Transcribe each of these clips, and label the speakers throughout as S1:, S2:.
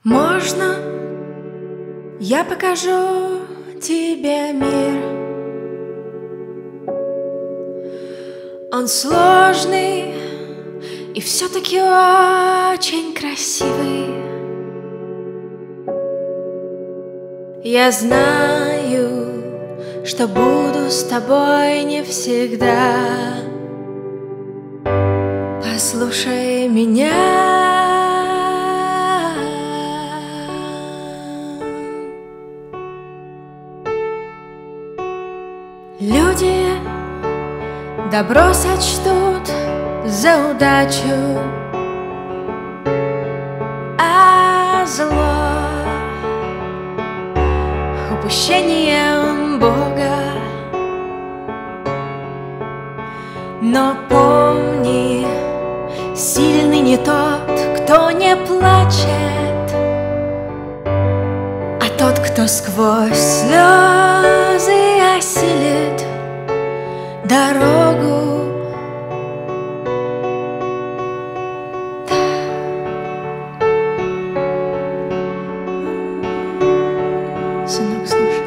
S1: Можно я покажу тебе мир? Он сложный и все-таки очень красивый. Я знаю, что буду с тобой не всегда. Послушай меня. Люди добро сочтут за удачу, а зло упущением Бога. Но помни, сильный не тот, кто не плачет, а тот, кто сквозь слезы осилит дорогу. Сынок, слушай.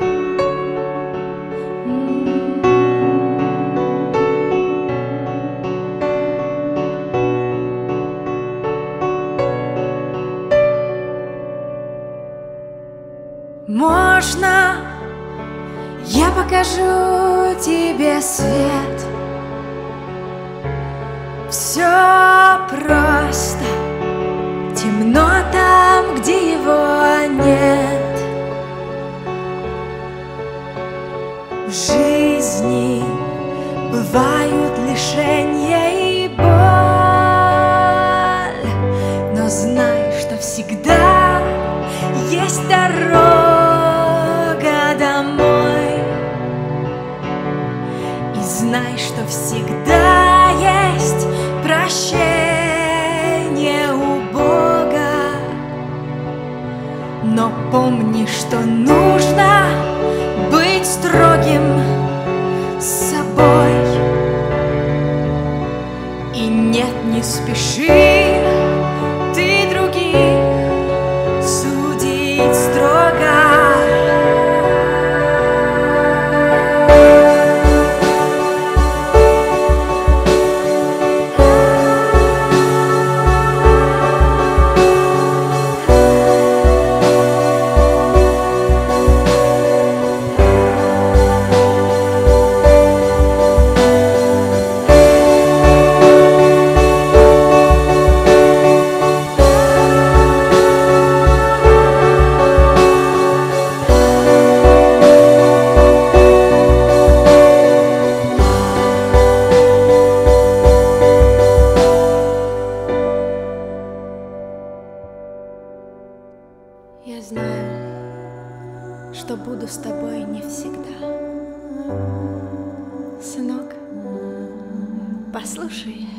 S1: Можно я покажу тебе свет? Все просто, темно там, где его нет. В жизни бывают лишения и боль, но знай, что всегда есть дорога домой. И знай, что всегда есть прощение у Бога. Но помни, что нужно быть строгим с собой. И нет, не спеши ты других судить строго. Я знаю, что буду с тобой не всегда. Сынок, послушай.